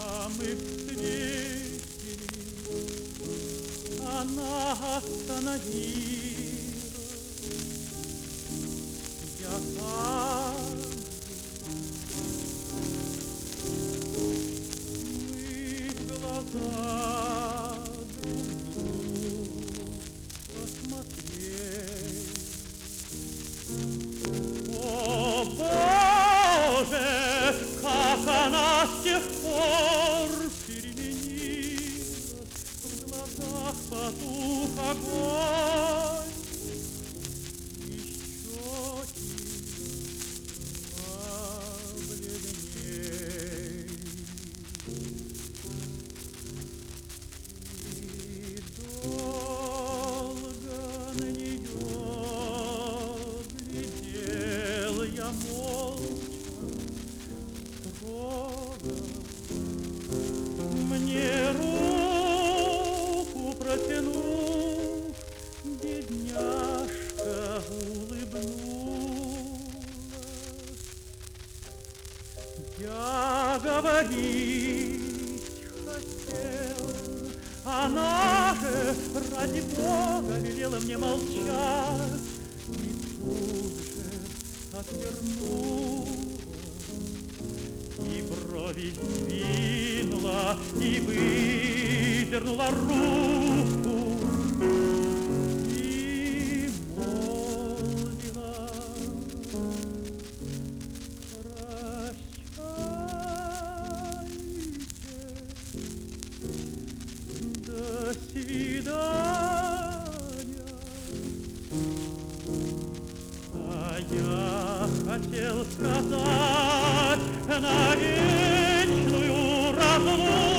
мы встретились, она остановилась. Я там мы глаза друг другу посмотрели. О, Боже, как она с тех пор переменилась, в глазах потух огонь, и щеки побледнели. И долго на нее глядел я молча, трогал мне руку протянув, бедняжка улыбнулась. Я говорить хотел, она же ради Бога велела мне молчать, и тут же отвернулась. И брови сдвинула, и выдернула руку, и молвила: прощайте, до свидания. А я хотел сказать на вечную разлуку.